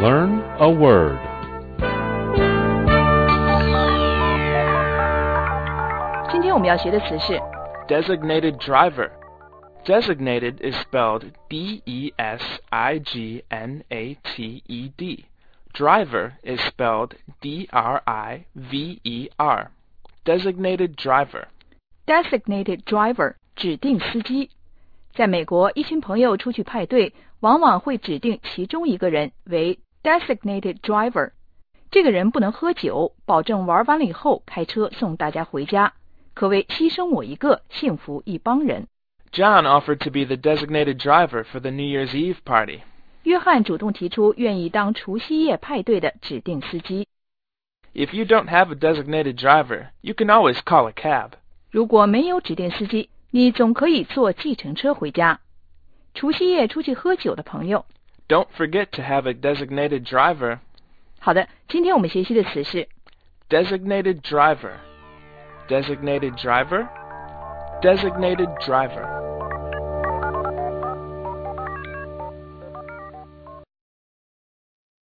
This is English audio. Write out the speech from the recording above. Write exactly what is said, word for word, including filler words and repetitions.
Learn a word. Today 我们要学的词是 Designated driver. Designated is spelled D E S I G N A T E D. Driver is spelled D R I V E R. Designated driver. Designated driver 指定司机。在美国，一群朋友出去派对，往往会指定其中一个人为 designated driver。这个人不能喝酒，保证玩完了以后开车送大家回家，可谓牺牲我一个，幸福一帮人。 John offered to be the designated driver for the New Year's Eve party. 约翰主动提出愿意当除夕夜派对的指定司机。 If you don't have a designated driver, you can always call a cab. 如果没有指定司机，你总可以坐计程车回家。除夕夜出去喝酒的朋友 Don't forget to have a designated driver. 好的，今天我们学习的词是 Designated driver. Designated driver. Designated driver.